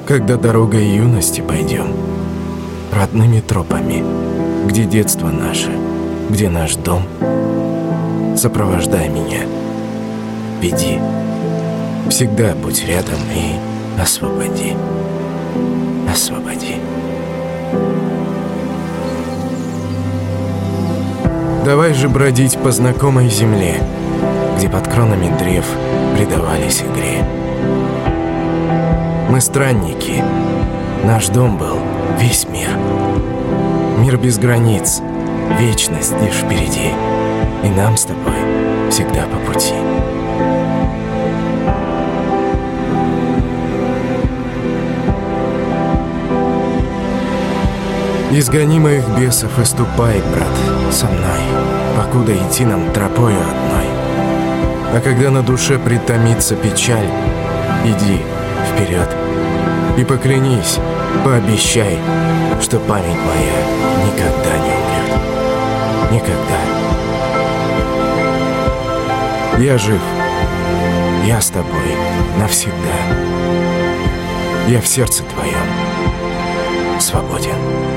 Когда дорогой юности пойдем, родными тропами, где детство наше, где наш дом, сопровождай меня, веди, всегда будь рядом и освободи, освободи. Давай же бродить по знакомой земле, где под кронами древ предавались игре. Мы странники, наш дом был весь мир. Мир без границ, вечность лишь впереди, и нам с тобой всегда по пути. Изгони моих бесов и ступай, брат, со мной, покуда идти нам тропою одной. А когда на душе притомится печаль, иди вперед и поклянись, пообещай, что память моя никогда не умрет. Никогда. Я жив. Я с тобой навсегда. Я в сердце твоем свободен.